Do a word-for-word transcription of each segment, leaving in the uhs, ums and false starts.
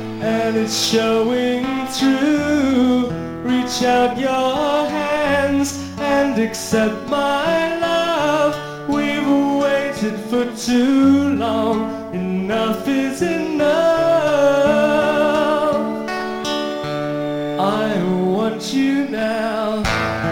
and it's showing through. Reach out your hands and accept my love. We've waited for too long. Enough is enough. I want you now.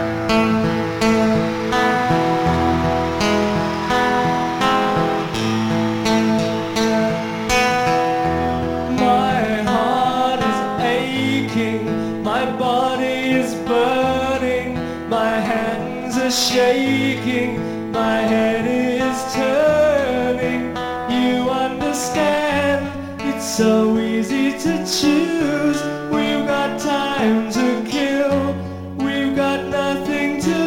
My body is burning, my hands are shaking, my head is turning. You understand, it's so easy to choose. We've got time to kill, we've got nothing to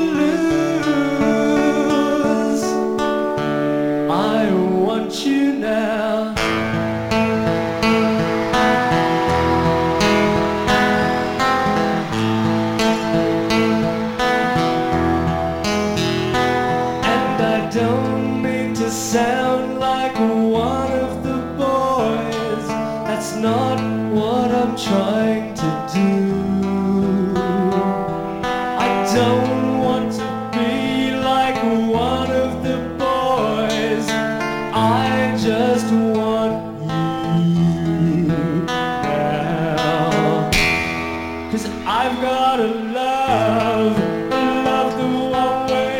lose. I want you now. Don't mean to sound like one of the boys. That's not what I'm trying to do. I don't want to be like one of the boys. I just want you now. 'Cause I've got a love, a love the one way,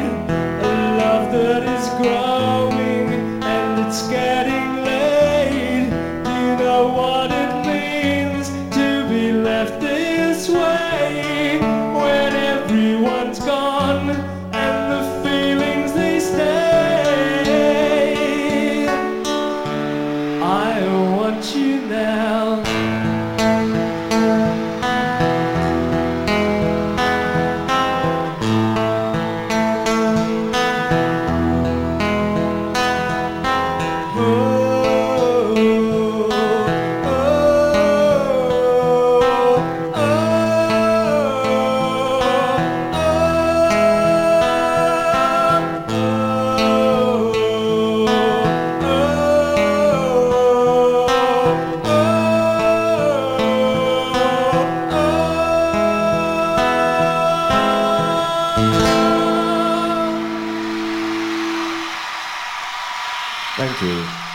that is growing and it's getting late. Do you know what it means to be left this way when everyone's gone and the feelings they stay? I want you now. Thank you.